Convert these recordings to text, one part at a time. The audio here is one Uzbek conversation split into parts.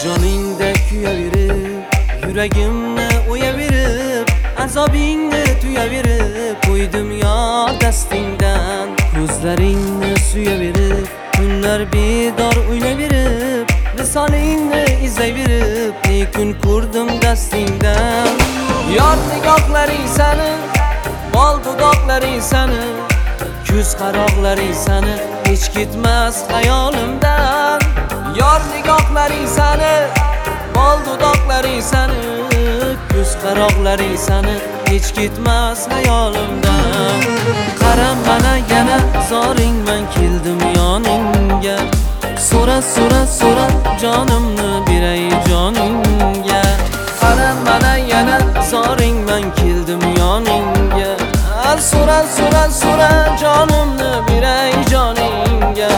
joningda kuyaverib, yuragimni o'yaverib, azobingni tuyaverib, qo'ydim yo dastingdan. Ko'zlaringni suyaverib, kunlar bedor o'ynaverib, visolingni izlayverib, ne kun ko'rdim dastingdan. Yor nigohlaring sani, bol dudoqlaring sani, ko'z qaroqlaring sani, hech ketmas xayolimdan. Yor nigohlaring sani, bol dudoqlaring sani, ko'z qaroqlaring sani, hech ketmas xayolimdan. Qara mana yana zoringman, keldim yoningga. So'ra so'ra so'ra jonimni beray joningga. Qara mana yana zoringman, keldim yoningga. So'ra so'ra so'ra jonimni beray joningga.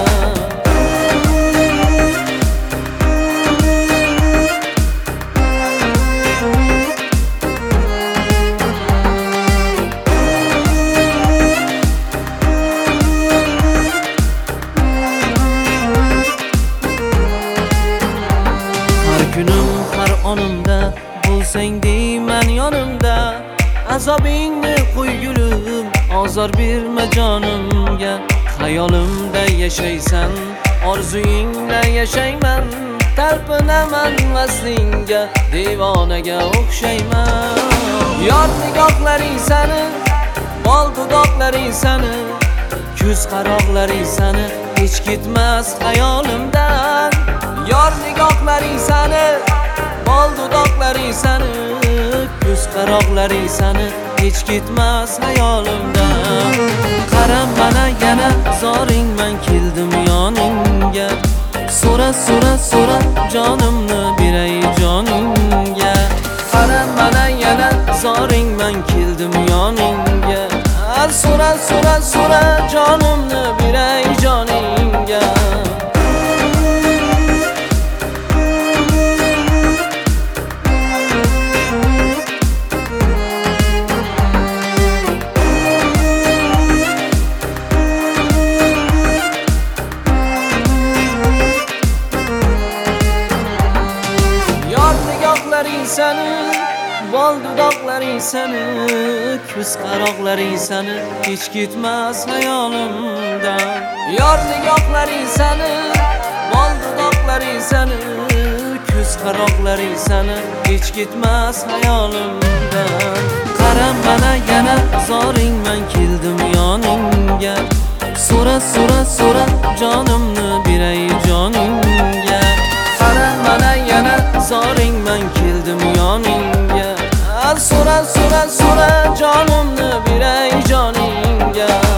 Kunim har onimda bo'lsang deyman yonimda. Azobingni qo'ygulim, ozor berma jonimga. Xayolimda yashaysan, orzuyingda yashayman. Talpinaman vaslingga, devonaga o'xshayman. Yor nigohlaring sani, bol dudoqlaring sani, ko'z qaroqlaring sani, hech ketmas xayolimdan. Yor nigohlaring sani, bol dudoqlaring sani, ko'z qaroqlaring sani, hech ketmas xayolimdan. Qara mana yana zoringman, keldim yoningga. So'ra so'ra so'ra jonimni beray joningga. Qara mana yana zoringman, keldim yoningga. So'ra so'ra so'ra jonimni beray joningga. Sani, bol dudoqlaring sani, ko'z qaroqlaring sani, hech ketmas xayolimdan. Yor nigohlaring sani, bol dudoqlaring sani, ko'z qaroqlaring sani, hech ketmas xayolimdan. Qara mana yana zoringman, keldim yoningga. So'ra so'ra so'ra jonimni beray joningga. Qara mana yana zoringman, keldim yoningga. So'ra so'ra so'ra jonimni beray joningga.